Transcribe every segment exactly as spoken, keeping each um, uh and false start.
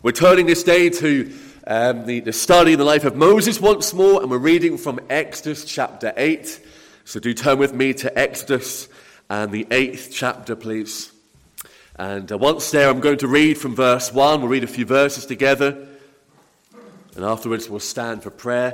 We're turning this day to um, the, the study in the life of Moses once more, and we're reading from Exodus chapter eight. So do turn with me to Exodus and the eighth chapter, please. And uh, once there, I'm going to read from verse one. We'll read a few verses together, and afterwards we'll stand for prayer.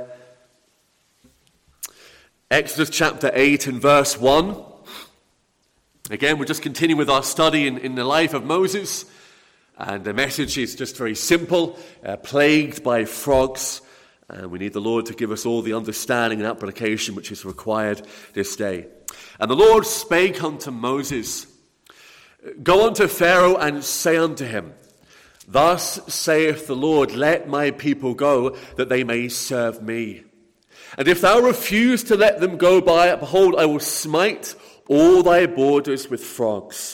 Exodus chapter eight and verse one. Again, we're just continuing with our study in, in the life of Moses. And the message is just very simple, uh, plagued by frogs. And we need the Lord to give us all the understanding and application which is required this day. And the Lord spake unto Moses, Go unto Pharaoh and say unto him, Thus saith the Lord, Let my people go, that they may serve me. And if thou refuse to let them go by, behold, I will smite all thy borders with frogs.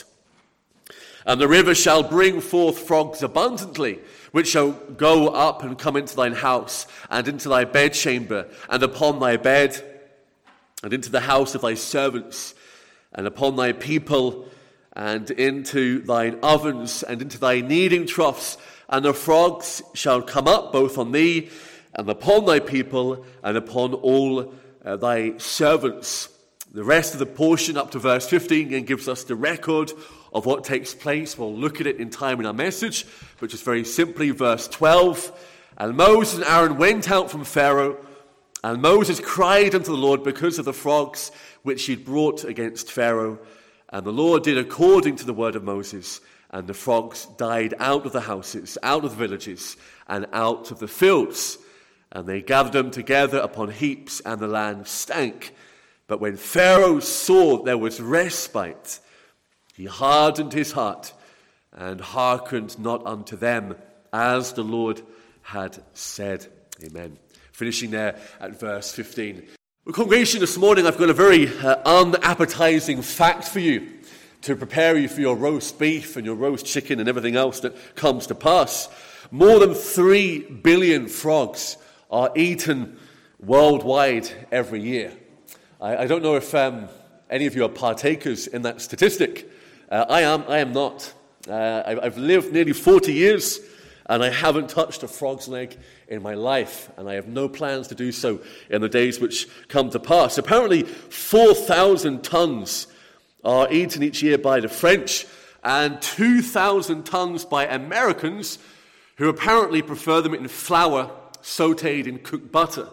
And the river shall bring forth frogs abundantly, which shall go up and come into thine house, and into thy bedchamber, and upon thy bed, and into the house of thy servants, and upon thy people, and into thine ovens, and into thy kneading troughs. And the frogs shall come up both on thee, and upon thy people, and upon all uh, thy servants. The rest of the portion up to verse fifteen again gives us the record of what takes place. We'll look at it in time in our message, but just very simply, verse twelve. And Moses and Aaron went out from Pharaoh, and Moses cried unto the Lord because of the frogs which he had brought against Pharaoh. And the Lord did according to the word of Moses, and the frogs died out of the houses, out of the villages, and out of the fields. And they gathered them together upon heaps, and the land stank. But when Pharaoh saw there was respite, he hardened his heart and hearkened not unto them, as the Lord had said. Amen. Finishing there at verse fifteen. Well, congregation, this morning I've got a very uh, unappetizing fact for you to prepare you for your roast beef and your roast chicken and everything else that comes to pass. More than three billion frogs are eaten worldwide every year. I, I don't know if um, any of you are partakers in that statistic. Uh, I am. I am not. Uh, I, I've lived nearly forty years, and I haven't touched a frog's leg in my life, and I have no plans to do so in the days which come to pass. Apparently, four thousand tons are eaten each year by the French, and two thousand tons by Americans, who apparently prefer them in flour, sautéed in cooked butter.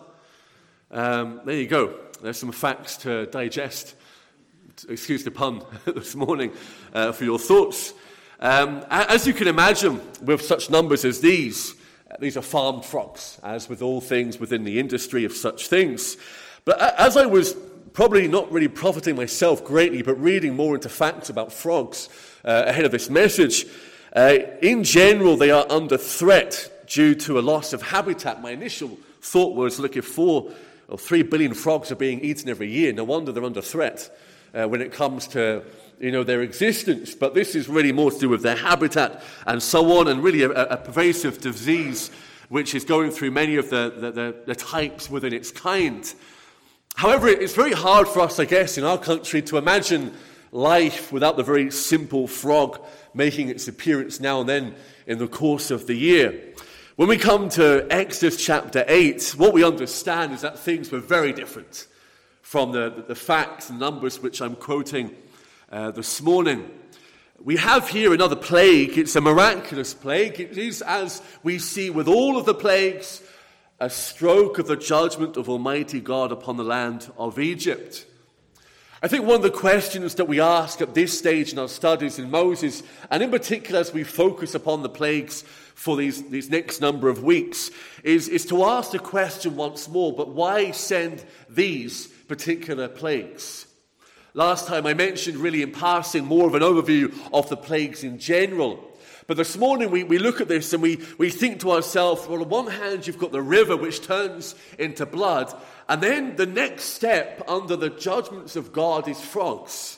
Um, there you go. There's some facts to digest. Excuse the pun this morning uh, for your thoughts. Um, as you can imagine, with such numbers as these, uh, these are farmed frogs, as with all things within the industry of such things. But as I was probably not really profiting myself greatly, but reading more into facts about frogs uh, ahead of this message, uh, in general, they are under threat due to a loss of habitat. My initial thought was, look, if four or three billion frogs are being eaten every year, no wonder they're under threat uh, when it comes to, you know, their existence. But this is really more to do with their habitat and so on, and really a, a pervasive disease which is going through many of the, the, the, the types within its kind. However, it's very hard for us, I guess, in our country to imagine life without the very simple frog making its appearance now and then in the course of the year. When we come to Exodus chapter eight, what we understand is that things were very different from the, the facts and numbers which I'm quoting uh, this morning. We have here another plague. It's a miraculous plague. It is, as we see with all of the plagues, a stroke of the judgment of Almighty God upon the land of Egypt. I think one of the questions that we ask at this stage in our studies in Moses, and in particular as we focus upon the plagues for these, these next number of weeks, is, is to ask the question once more, but why send these particular plagues? Last time I mentioned really in passing more of an overview of the plagues in general. But this morning we, we look at this and we, we think to ourselves, well, on one hand you've got the river which turns into blood, and then the next step under the judgments of God is frogs.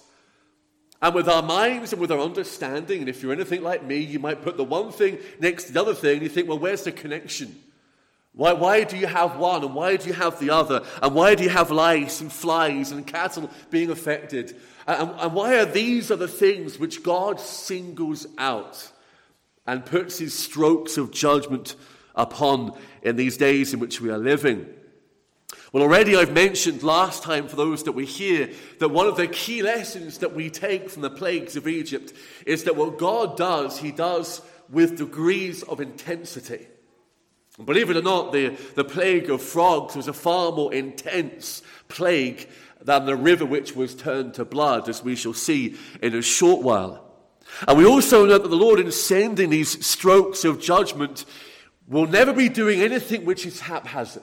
And with our minds and with our understanding, and if you're anything like me, you might put the one thing next to the other thing, and you think, well, where's the connection? Why, why do you have one and why do you have the other? And why do you have lice and flies and cattle being affected? And, and why are these are the things which God singles out and puts his strokes of judgment upon in these days in which we are living. Well, already I've mentioned last time, for those that were here, that one of the key lessons that we take from the plagues of Egypt is that what God does, he does with degrees of intensity. Believe it or not, the, the plague of frogs was a far more intense plague than the river which was turned to blood, as we shall see in a short while. And we also know that the Lord, in sending these strokes of judgment, will never be doing anything which is haphazard.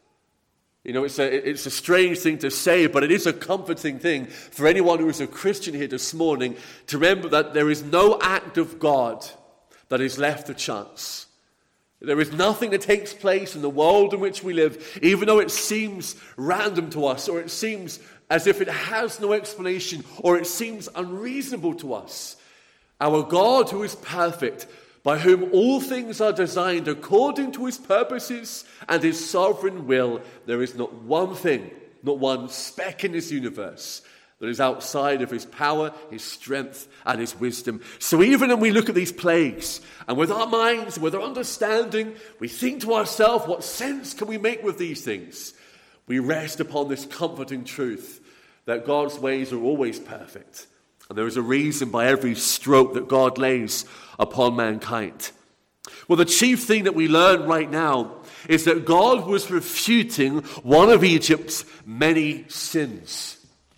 You know, it's a, it's a strange thing to say, but it is a comforting thing for anyone who is a Christian here this morning to remember that there is no act of God that is left to chance. There is nothing that takes place in the world in which we live, even though it seems random to us, or it seems as if it has no explanation, or it seems unreasonable to us. Our God, who is perfect, by whom all things are designed according to his purposes and his sovereign will, there is not one thing, not one speck in this universe that is outside of his power, his strength, and his wisdom. So even when we look at these plagues, and with our minds, with our understanding, we think to ourselves, what sense can we make with these things? We rest upon this comforting truth that God's ways are always perfect. And there is a reason by every stroke that God lays upon mankind. Well, the chief thing that we learn right now is that God was refuting one of Egypt's many sins.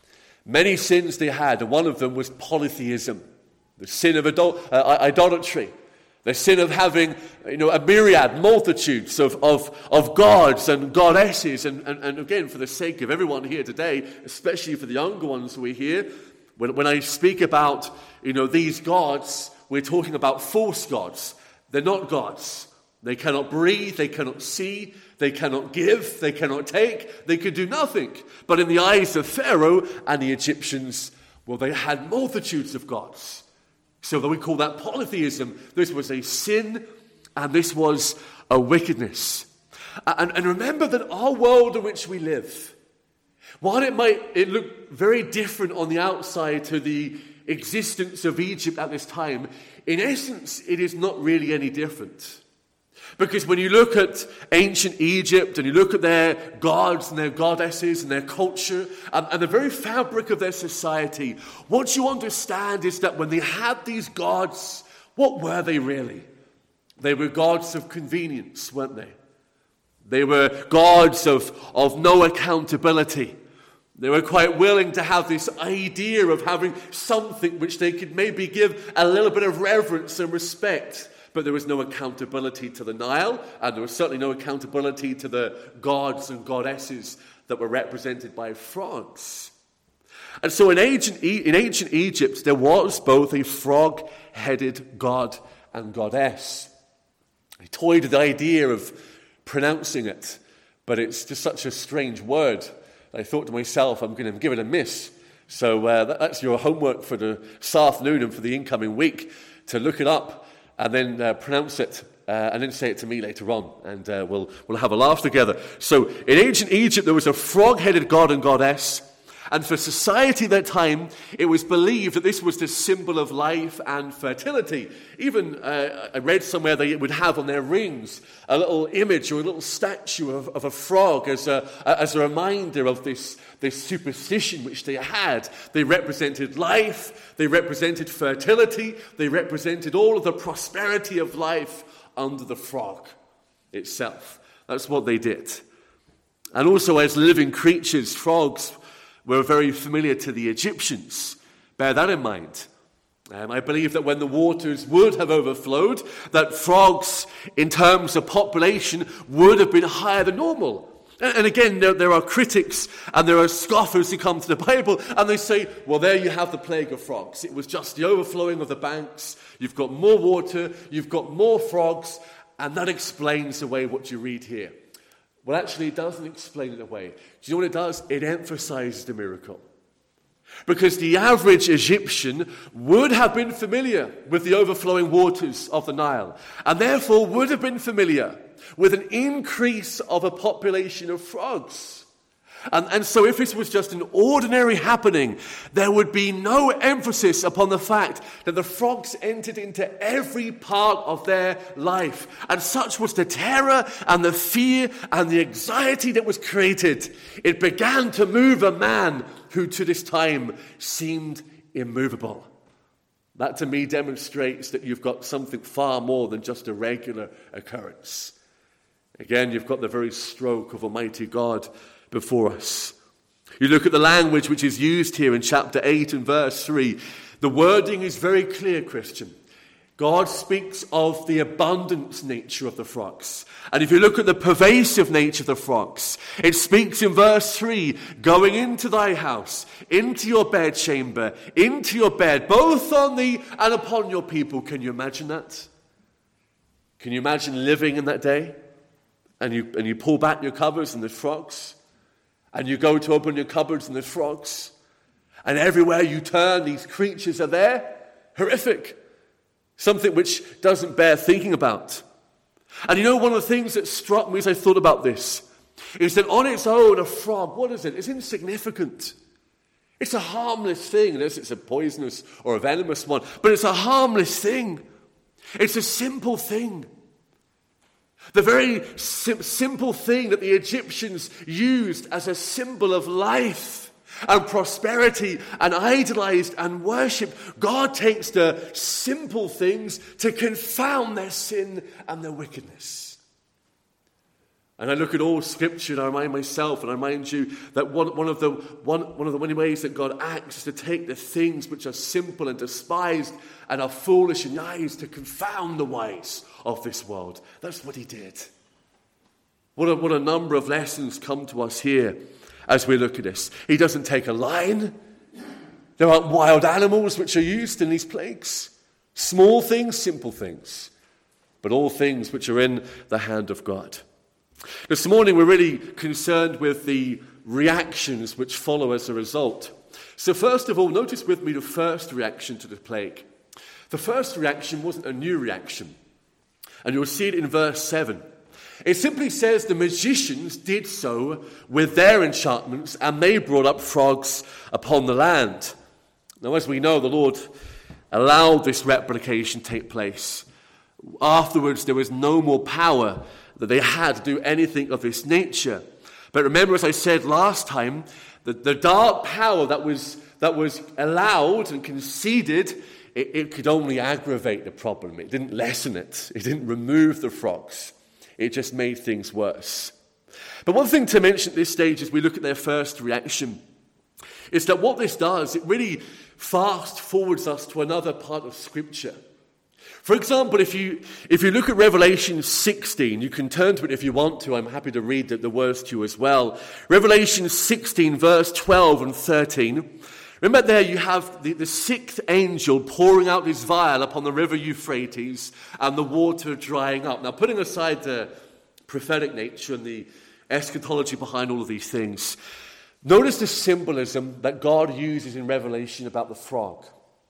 Many sins they had, and one of them was polytheism, the sin of idol- uh, idolatry, the sin of having, you know, a myriad, multitudes of, of, of gods and goddesses. And, and, and again, for the sake of everyone here today, especially for the younger ones who are here, when, when I speak about, you know, these gods, we're talking about false gods. They're not gods. They cannot breathe, they cannot see, they cannot give, they cannot take, they could do nothing. But in the eyes of Pharaoh and the Egyptians, well, they had multitudes of gods. So that we call that polytheism. This was a sin, and this was a wickedness. And, and remember that our world in which we live, while it might it look very different on the outside to the existence of Egypt at this time, in essence, it is not really any different. Because when you look at ancient Egypt and you look at their gods and their goddesses and their culture and, and the very fabric of their society, what you understand is that when they had these gods, what were they really? They were gods of convenience, weren't they? They were gods of, of no accountability. They were quite willing to have this idea of having something which they could maybe give a little bit of reverence and respect. But there was no accountability to the Nile, and there was certainly no accountability to the gods and goddesses that were represented by frogs. And so in ancient, in ancient Egypt, there was both a frog-headed god and goddess. I toyed with the idea of pronouncing it, but it's just such a strange word. I thought to myself, I'm going to give it a miss. So uh, that's your homework for the this afternoon and for the incoming week, to look it up and then uh, pronounce it, uh, and then say it to me later on, and uh, we'll we'll have a laugh together. So in ancient Egypt, there was a frog-headed god and goddess, and for society at that time, it was believed that this was the symbol of life and fertility. Even, uh, I read somewhere they would have on their rings a little image or a little statue of, of a frog as a, as a reminder of this, this superstition which they had. They represented life, they represented fertility, they represented all of the prosperity of life under the frog itself. That's what they did. And also, as living creatures, frogs were very familiar to the Egyptians. Bear that in mind. Um, I believe that when the waters would have overflowed, that frogs, in terms of population, would have been higher than normal. And, and again, there, there are critics and there are scoffers who come to the Bible and they say, well, there you have the plague of frogs. It was just the overflowing of the banks. You've got more water, you've got more frogs, and that explains away what you read here. Well, actually, it doesn't explain it away. Do you know what it does? It emphasizes the miracle. Because the average Egyptian would have been familiar with the overflowing waters of the Nile, and therefore would have been familiar with an increase of a population of frogs. And, and so if this was just an ordinary happening, there would be no emphasis upon the fact that the frogs entered into every part of their life. And such was the terror and the fear and the anxiety that was created. It began to move a man who to this time seemed immovable. That to me demonstrates that you've got something far more than just a regular occurrence. Again, you've got the very stroke of Almighty God before us. You look at the language which is used here in chapter eight and verse three. The wording is very clear, Christian. God speaks of the abundant nature of the frogs. And if you look at the pervasive nature of the frogs, it speaks in verse three, going into thy house, into your bedchamber, into your bed, both on thee and upon your people. Can you imagine that? Can you imagine living in that day? And you, and you pull back your covers and there's frogs. And you go to open your cupboards and there's frogs. And everywhere you turn, these creatures are there. Horrific. Something which doesn't bear thinking about. And you know, one of the things that struck me as I thought about this is that on its own, a frog, what is it? It's insignificant. It's a harmless thing. Unless it's a poisonous or a venomous one. But it's a harmless thing. It's a simple thing. The very sim- simple thing that the Egyptians used as a symbol of life and prosperity and idolized and worship. God takes the simple things to confound their sin and their wickedness. And I look at all Scripture and I remind myself and I remind you that one, one, of the, one, one of the many ways that God acts is to take the things which are simple and despised and are foolish in the eyes to confound the wise of this world. That's what he did. What a, what a number of lessons come to us here as we look at this. He doesn't take a lion. There aren't wild animals which are used in these plagues. Small things, simple things. But all things which are in the hand of God. This morning we're really concerned with the reactions which follow as a result. So first of all, notice with me the first reaction to the plague. The first reaction wasn't a new reaction. And you'll see it in verse seven. It simply says the magicians did so with their enchantments and they brought up frogs upon the land. Now as we know, the Lord allowed this replication to take place. Afterwards there was no more power that they had to do anything of this nature. But remember, as I said last time, that the dark power that was that was allowed and conceded, it, it could only aggravate the problem. It didn't lessen it. It didn't remove the frogs. It just made things worse. But one thing to mention at this stage as we look at their first reaction is that what this does, it really fast forwards us to another part of Scripture. For example, if you if you look at Revelation sixteen, you can turn to it if you want to. I'm happy to read the, the words to you as well. Revelation sixteen, verse twelve and thirteen. Remember there you have the, the sixth angel pouring out his vial upon the river Euphrates and the water drying up. Now, putting aside the prophetic nature and the eschatology behind all of these things, notice the symbolism that God uses in Revelation about the frog.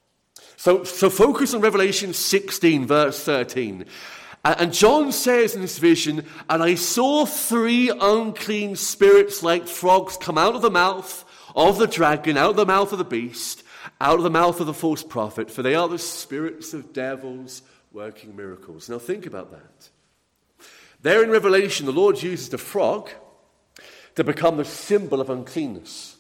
So, so focus on Revelation sixteen, verse thirteen. And John says in this vision, and I saw three unclean spirits like frogs come out of the mouth of the dragon, out of the mouth of the beast, out of the mouth of the false prophet, for they are the spirits of devils working miracles. Now think about that. There in Revelation, the Lord uses the frog to become the symbol of uncleanness.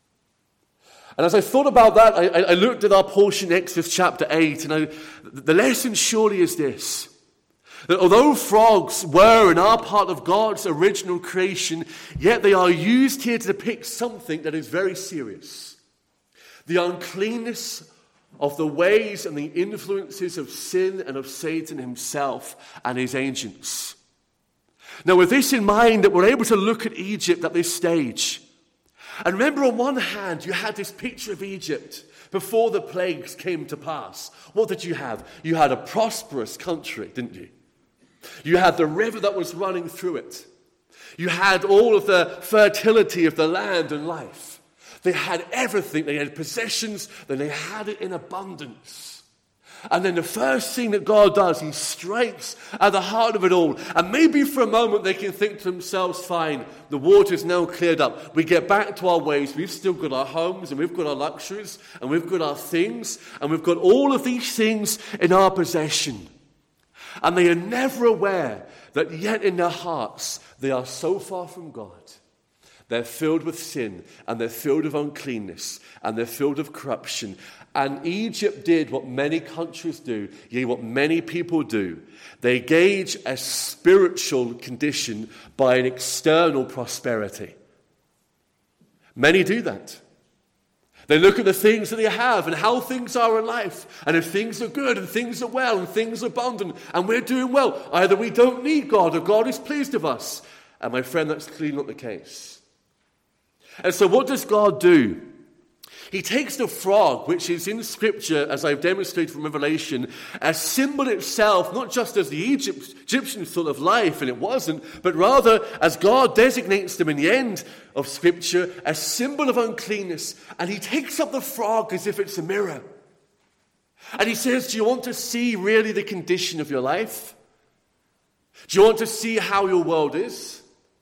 And as I thought about that, I, I looked at our portion in Exodus chapter eight, and I, the lesson surely is this. That although frogs were and are part of God's original creation, yet they are used here to depict something that is very serious. The uncleanness of the ways and the influences of sin and of Satan himself and his agents. Now with this in mind, that we're able to look at Egypt at this stage. And remember, on one hand, you had this picture of Egypt before the plagues came to pass. What did you have? You had a prosperous country, didn't you? You had the river that was running through it. You had all of the fertility of the land and life. They had everything. They had possessions, then they had it in abundance. And then the first thing that God does, he strikes at the heart of it all. And maybe for a moment they can think to themselves, fine, the water's now cleared up. We get back to our ways. We've still got our homes and we've got our luxuries and we've got our things and we've got all of these things in our possession. And they are never aware that yet in their hearts they are so far from God. They're filled with sin, and they're filled with uncleanness, and they're filled with corruption. And Egypt did what many countries do, yea, what many people do. They gauge a spiritual condition by an external prosperity. Many do that. They look at the things that they have and how things are in life. And if things are good and things are well and things are abundant and we're doing well, either we don't need God or God is pleased with us. And my friend, that's clearly not the case. And so what does God do? He takes the frog, which is in Scripture, as I've demonstrated from Revelation, a symbol itself, not just as the Egypt, Egyptian sort of life, and it wasn't, but rather, as God designates them in the end of Scripture, a symbol of uncleanness. And he takes up the frog as if it's a mirror. And he says, do you want to see really the condition of your life? Do you want to see how your world is?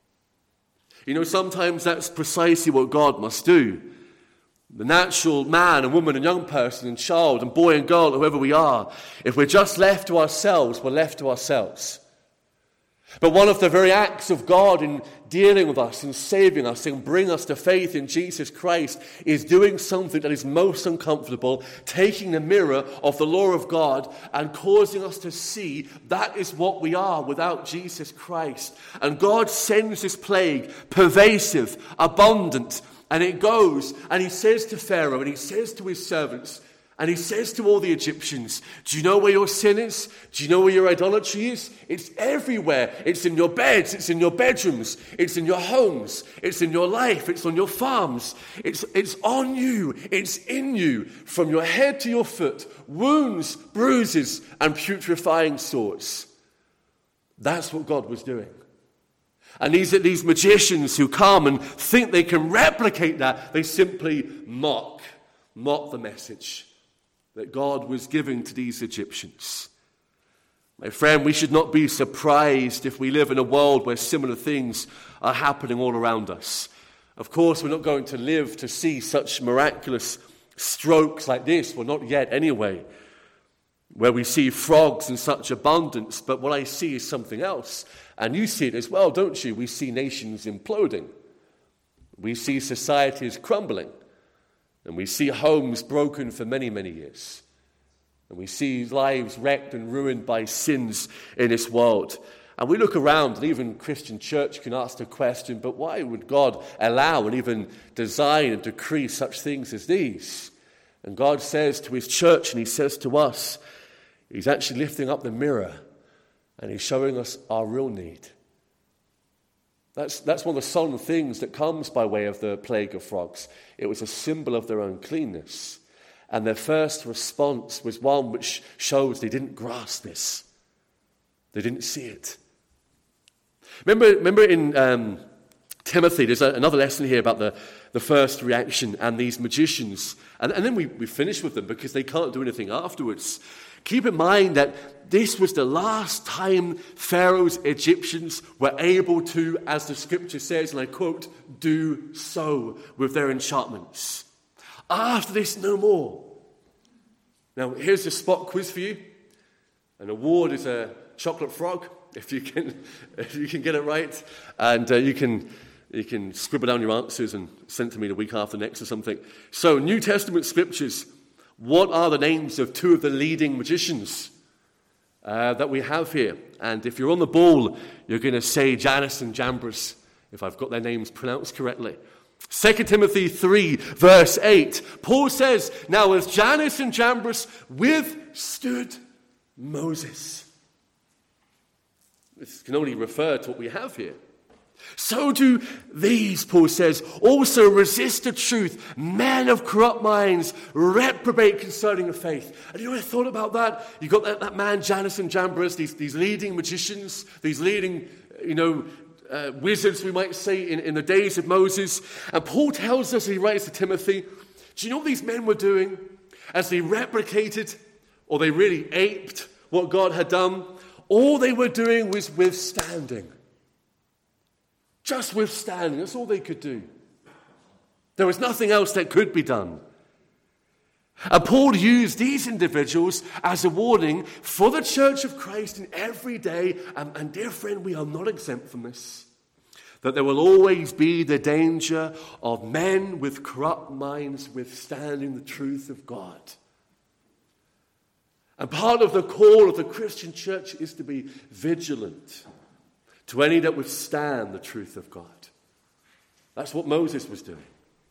You know, sometimes that's precisely what God must do. The natural man and woman and young person and child and boy and girl, whoever we are, if we're just left to ourselves, we're left to ourselves. But one of the very acts of God in dealing with us and saving us and bringing us to faith in Jesus Christ is doing something that is most uncomfortable, taking the mirror of the law of God and causing us to see that is what we are without Jesus Christ. And God sends this plague, pervasive, abundant, and it goes, and he says to Pharaoh, and he says to his servants, and he says to all the Egyptians, do you know where your sin is? Do you know where your idolatry is? It's everywhere. It's in your beds. It's in your bedrooms. It's in your homes. It's in your life. It's on your farms. It's, it's on you. It's in you. From your head to your foot, wounds, bruises, and putrefying sores. That's what God was doing. And these are these magicians who come and think they can replicate that. They simply mock, mock the message that God was giving to these Egyptians. My friend, we should not be surprised if we live in a world where similar things are happening all around us. Of course, we're not going to live to see such miraculous strokes like this. Well, not yet anyway, where we see frogs in such abundance. But what I see is something else. And you see it as well, don't you? We see nations imploding. We see societies crumbling. And we see homes broken for many, many years. And we see lives wrecked and ruined by sins in this world. And we look around, and even Christian church can ask the question, but why would God allow and even design and decree such things as these? And God says to his church, and he says to us, he's actually lifting up the mirror, and he's showing us our real need. That's, that's one of the solemn things that comes by way of the plague of frogs. It was a symbol of their uncleanness. And their first response was one which shows they didn't grasp this. They didn't see it. Remember, remember in um, Timothy, there's a, another lesson here about the, the first reaction and these magicians. And, and then we, we finish with them because they can't do anything afterwards. Keep in mind that this was the last time Pharaoh's Egyptians were able to, as the scripture says, and I quote, do so with their enchantments. After this, no more. Now, here's a spot quiz for you. An award is a chocolate frog, if you can, if you can get it right. And uh, you can you can scribble down your answers and send to me the week after next or something. So, New Testament scriptures. What are the names of two of the leading magicians uh, that we have here? And if you're on the ball, you're going to say Jannes and Jambres, if I've got their names pronounced correctly. Second Timothy three, verse eight. Paul says, now as Jannes and Jambres withstood Moses. This can only refer to what we have here. So do these, Paul says, also resist the truth. Men of corrupt minds reprobate concerning the faith. And you know what I thought about that? You got that, that man, Jannes and Jambres, these, these leading magicians, these leading, you know, uh, wizards, we might say, in, in the days of Moses. And Paul tells us, he writes to Timothy, do you know what these men were doing as they replicated or they really aped what God had done. All they were doing was withstanding. Just withstanding. That's all they could do. There was nothing else that could be done. And Paul used these individuals as a warning for the church of Christ in every day. And, and dear friend, we are not exempt from this. That there will always be the danger of men with corrupt minds withstanding the truth of God. And part of the call of the Christian church is to be vigilant to any that withstand the truth of God. That's what Moses was doing.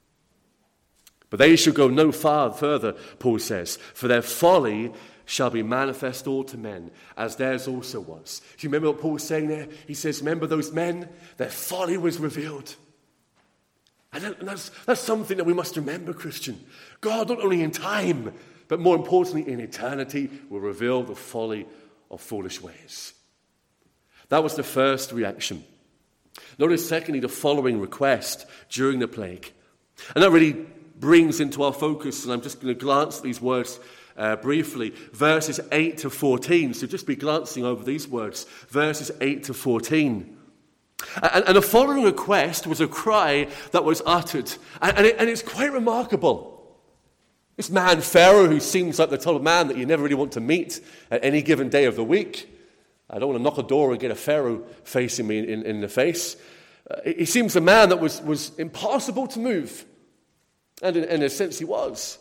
But they shall go no far further, Paul says, for their folly shall be manifest all to men, as theirs also was. Do you remember what Paul's saying there? He says, remember those men? Their folly was revealed. And that's, that's something that we must remember, Christian. God, not only in time, but more importantly in eternity, will reveal the folly of foolish ways. That was the first reaction. Notice, secondly, the following request during the plague. And that really brings into our focus, and I'm just going to glance at these words uh, briefly, verses eight to fourteen. So just be glancing over these words, verses eight to fourteen. And, and the following request was a cry that was uttered, and, and, it, and it's quite remarkable. This man, Pharaoh, who seems like the type of man that you never really want to meet at any given day of the week. I don't want to knock a door and get a Pharaoh facing me in, in, in the face. Uh, he seems a man that was, was impossible to move. And in, in a sense he was.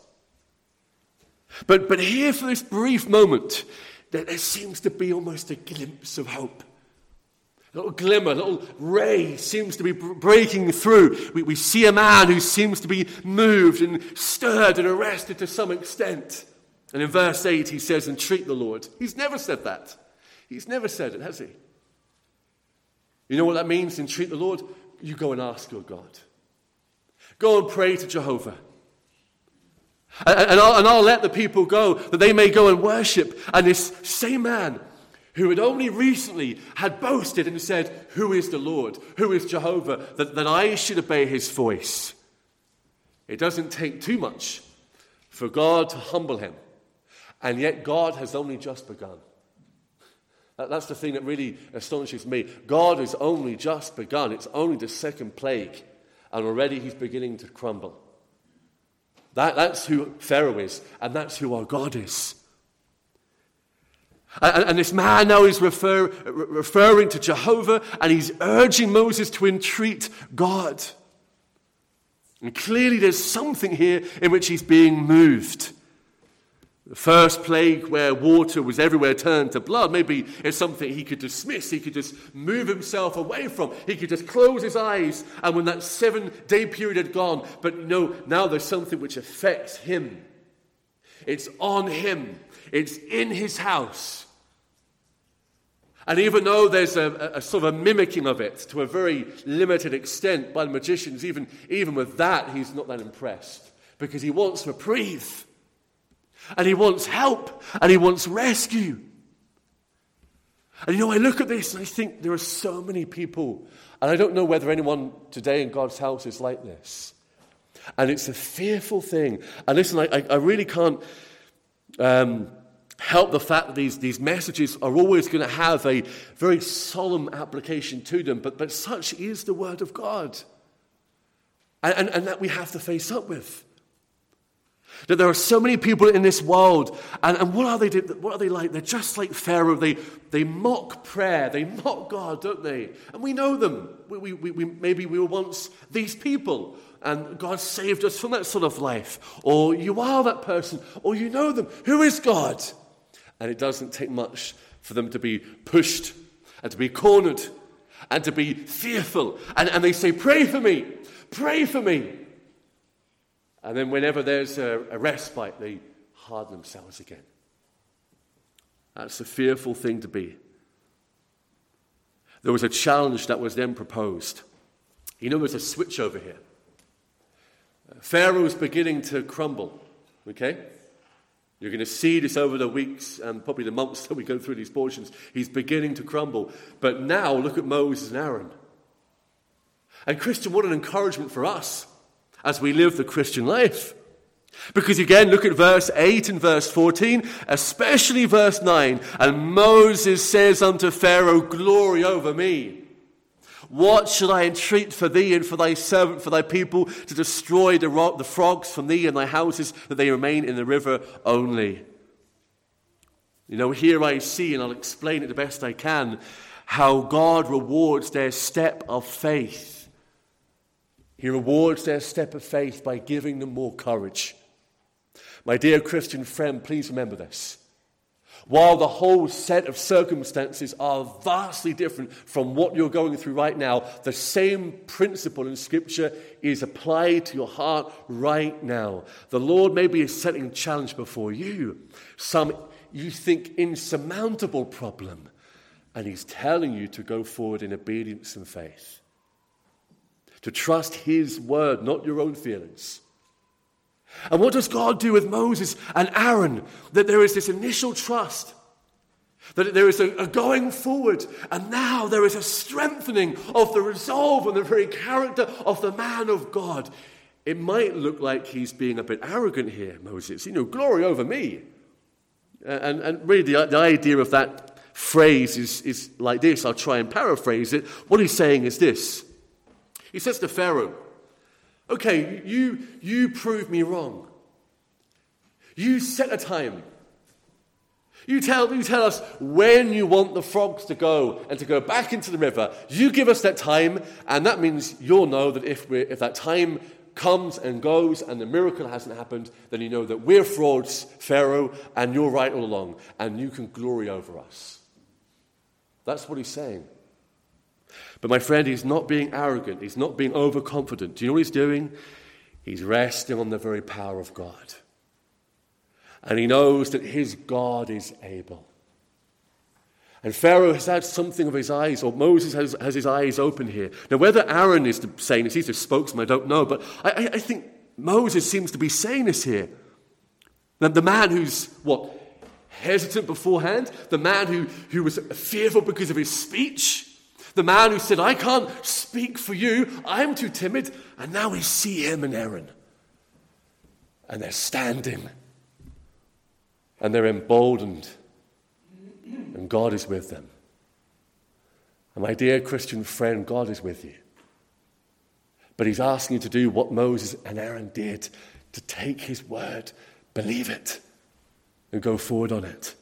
But, but here for this brief moment, there, there seems to be almost a glimpse of hope. A little glimmer, a little ray seems to be breaking through. We, we see a man who seems to be moved and stirred and arrested to some extent. And in verse eight he says, entreat the Lord. He's never said that. He's never said it, has he? You know what that means, entreat the Lord? You go and ask your God. Go and pray to Jehovah. And, and, I'll, and I'll let the people go, that they may go and worship. And this same man, who had only recently had boasted and said, who is the Lord? Who is Jehovah? That, that I should obey his voice. It doesn't take too much for God to humble him. And yet God has only just begun. That, that's the thing that really astonishes me. God has only just begun. It's only the second plague. And already he's beginning to crumble. That, that's who Pharaoh is, and that's who our God is. And, and this man now is refer, referring to Jehovah, and he's urging Moses to entreat God. And clearly there's something here in which he's being moved. The first plague where water was everywhere turned to blood, maybe it's something he could dismiss, he could just move himself away from. He could just close his eyes, and when that seven-day period had gone, but no, now there's something which affects him. It's on him. It's in his house. And even though there's a, a sort of a mimicking of it to a very limited extent by the magicians, even, even with that, he's not that impressed, because he wants reprieve. And he wants help, and he wants rescue. And you know, I look at this and I think there are so many people, and I don't know whether anyone today in God's house is like this. And it's a fearful thing. And listen, I, I really can't um, help the fact that these, these messages are always going to have a very solemn application to them, but, but such is the Word of God. And, and, and that we have to face up with. That there are so many people in this world, and, and what are they what are they like? They're just like Pharaoh. They they mock prayer, they mock God, don't they? And we know them. We, we, we, maybe we were once these people, and God saved us from that sort of life. Or you are that person, or you know them. Who is God? And it doesn't take much for them to be pushed, and to be cornered, and to be fearful. And, and they say, pray for me, pray for me. And then whenever there's a, a respite, they harden themselves again. That's a fearful thing to be. There was a challenge that was then proposed. You know, there's a switch over here. Pharaoh's beginning to crumble, okay? You're going to see this over the weeks and probably the months that we go through these portions. He's beginning to crumble. But now, look at Moses and Aaron. And Christian, what an encouragement for us as we live the Christian life. Because again, look at verse eight and verse fourteen, especially verse nine. And Moses says unto Pharaoh, glory over me. What shall I entreat for thee and for thy servant, for thy people, to destroy the, ro- the frogs from thee and thy houses, that they remain in the river only? You know, here I see, and I'll explain it the best I can, how God rewards their step of faith. He rewards their step of faith by giving them more courage. My dear Christian friend, please remember this. While the whole set of circumstances are vastly different from what you're going through right now, the same principle in Scripture is applied to your heart right now. The Lord maybe is setting a challenge before you, some you think insurmountable problem, and He's telling you to go forward in obedience and faith. To trust His word, not your own feelings. And what does God do with Moses and Aaron? That there is this initial trust, that there is a, a going forward, and now there is a strengthening of the resolve and the very character of the man of God. It might look like he's being a bit arrogant here, Moses. You know, glory over me. And, and really the, the idea of that phrase is, is like this. I'll try and paraphrase it. What he's saying is this. He says to Pharaoh, okay, you, you prove me wrong. You set a time. You tell, you tell us when you want the frogs to go and to go back into the river. You give us that time, and that means you'll know that if, we're, if that time comes and goes and the miracle hasn't happened, then you know that we're frauds, Pharaoh, and you're right all along, and you can glory over us. That's what he's saying. But my friend, he's not being arrogant. He's not being overconfident. Do you know what he's doing? He's resting on the very power of God. And he knows that his God is able. And Pharaoh has had something of his eyes, or Moses has, has his eyes open here. Now, whether Aaron is saying this, he's a spokesman, I don't know, but I, I think Moses seems to be saying this here. The, the man who's, what, hesitant beforehand, the man who, who was fearful because of his speech, the man who said, I can't speak for you, I'm too timid, and now we see him and Aaron. And they're standing, and they're emboldened. And God is with them. And my dear Christian friend, God is with you. But he's asking you to do what Moses and Aaron did, to take his word, believe it, and go forward on it.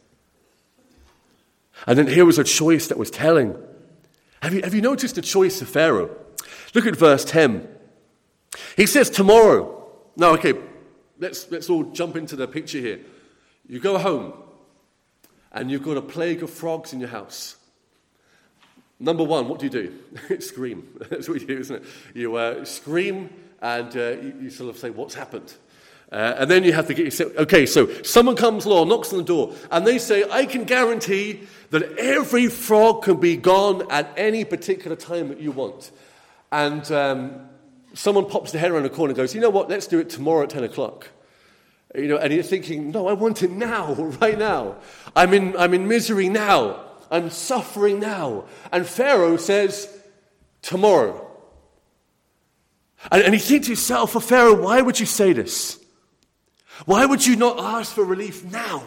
And then here was a choice that was telling. Have you, have you noticed the choice of Pharaoh? Look at verse ten. He says tomorrow. Now, okay, let's, let's all jump into the picture here. You go home. And you've got a plague of frogs in your house. Number one, what do you do? Scream. That's what you do, isn't it? You uh, scream and uh, you, you sort of say, what's happened? Uh, and then you have to get yourself... Okay, so someone comes along, knocks on the door, and they say, I can guarantee that every frog can be gone at any particular time that you want. And um, someone pops their head around the corner and goes, you know what, let's do it tomorrow at ten o'clock. You know, and you're thinking, no, I want it now, right now. I'm in, I'm in misery now. I'm suffering now. And Pharaoh says, tomorrow. And, and you think to yourself, for Pharaoh, why would you say this? Why would you not ask for relief now?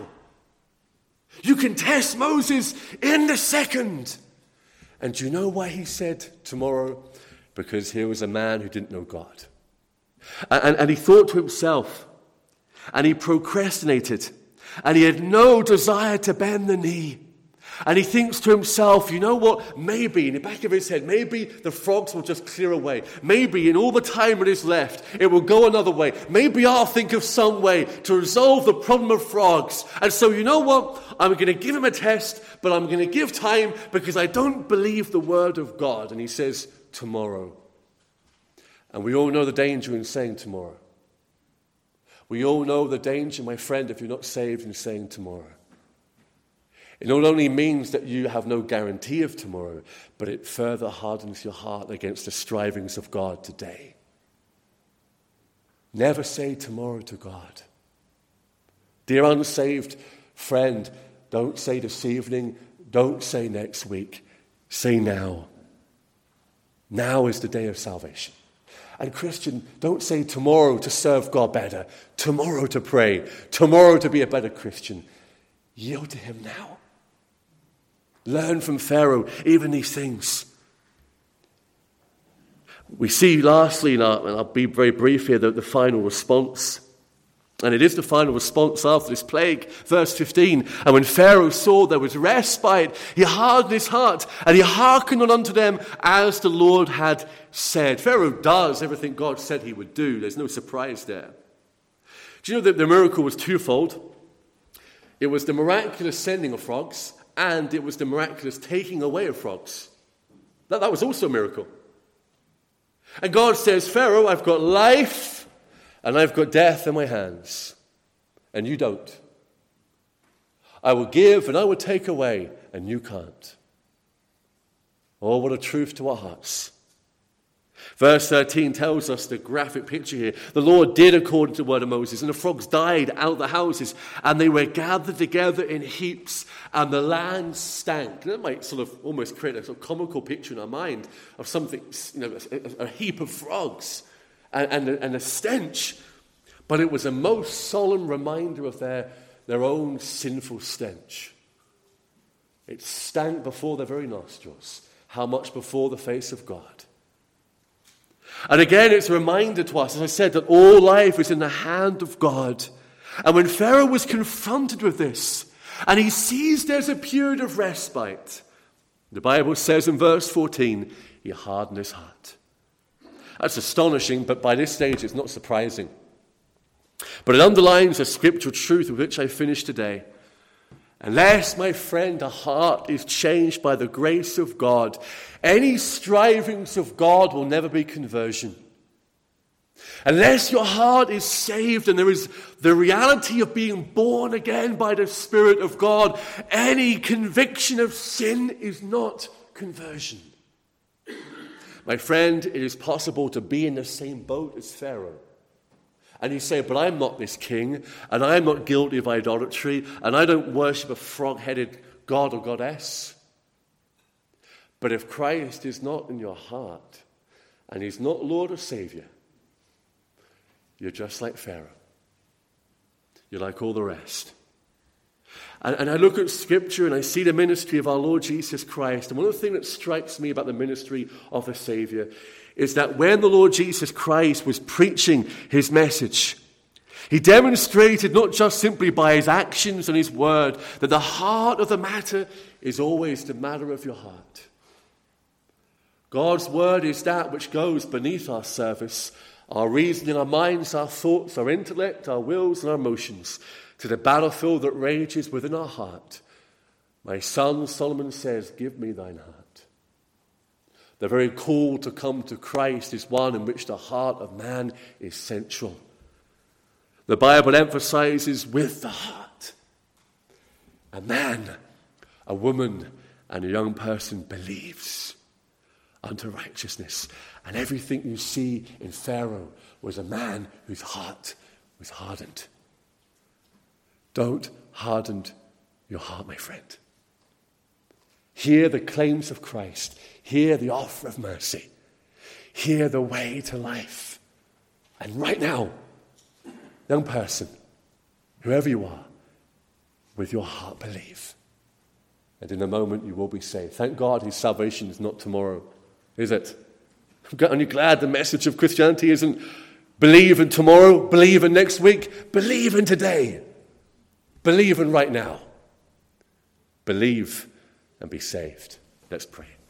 You can test Moses in the second. And do you know why he said tomorrow? Because he was a man who didn't know God. And, and, and he thought to himself, and he procrastinated, and he had no desire to bend the knee. And he thinks to himself, you know what, maybe, in the back of his head, maybe the frogs will just clear away. Maybe in all the time that is left, it will go another way. Maybe I'll think of some way to resolve the problem of frogs. And so, you know what, I'm going to give him a test, but I'm going to give time because I don't believe the word of God. And he says, tomorrow. And we all know the danger in saying tomorrow. We all know the danger, my friend, if you're not saved, in saying tomorrow. It not only means that you have no guarantee of tomorrow, but it further hardens your heart against the strivings of God today. Never say tomorrow to God. Dear unsaved friend, don't say this evening, don't say next week, say now. Now is the day of salvation. And Christian, don't say tomorrow to serve God better, tomorrow to pray, tomorrow to be a better Christian. Yield to him now. Learn from Pharaoh, even these things. We see lastly, and I'll, and I'll be very brief here, the, the final response. And it is the final response after this plague. Verse fifteen, and when Pharaoh saw there was respite, he hardened his heart, and he hearkened not unto them as the Lord had said. Pharaoh does everything God said he would do. There's no surprise there. Do you know that the miracle was twofold? It was the miraculous sending of frogs, and it was the miraculous taking away of frogs. That, that was also a miracle. And God says, Pharaoh, I've got life and I've got death in my hands, and you don't. I will give and I will take away, and you can't. Oh, what a truth to our hearts. Verse thirteen tells us the graphic picture here. The Lord did according to the word of Moses, and the frogs died out of the houses, and they were gathered together in heaps, and the land stank. And that might sort of almost create a sort of comical picture in our mind of something, you know, a, a heap of frogs and, and, a, and a stench. But it was a most solemn reminder of their, their own sinful stench. It stank before their very nostrils. How much before the face of God. And again, it's a reminder to us, as I said, that all life is in the hand of God. And when Pharaoh was confronted with this, and he sees there's a period of respite, the Bible says in verse fourteen, he hardened his heart. That's astonishing, but by this stage it's not surprising. But it underlines a scriptural truth with which I finish today. Unless, my friend, a heart is changed by the grace of God, any strivings of God will never be conversion. Unless your heart is saved and there is the reality of being born again by the Spirit of God, any conviction of sin is not conversion. My friend, it is possible to be in the same boat as Pharaoh. And you say, but I'm not this king, and I'm not guilty of idolatry, and I don't worship a frog-headed god or goddess. But if Christ is not in your heart, and he's not Lord or Savior, you're just like Pharaoh. You're like all the rest. And, and I look at Scripture, and I see the ministry of our Lord Jesus Christ, and one of the things that strikes me about the ministry of the Savior is that when the Lord Jesus Christ was preaching his message, he demonstrated not just simply by his actions and his word, that the heart of the matter is always the matter of your heart. God's word is that which goes beneath our surface, our reasoning, our minds, our thoughts, our intellect, our wills, and our emotions, to the battlefield that rages within our heart. My son, Solomon says, give me thine heart. The very call to come to Christ is one in which the heart of man is central. The Bible emphasizes with the heart. A man, a woman, and a young person believes unto righteousness. And everything you see in Pharaoh was a man whose heart was hardened. Don't harden your heart, my friend. Hear the claims of Christ. Hear the offer of mercy. Hear the way to life. And right now, young person, whoever you are, with your heart believe. And in a moment you will be saved. Thank God his salvation is not tomorrow, is it? Aren't you glad the message of Christianity isn't believe in tomorrow, believe in next week, believe in today. Believe in right now. Believe and be saved. Let's pray.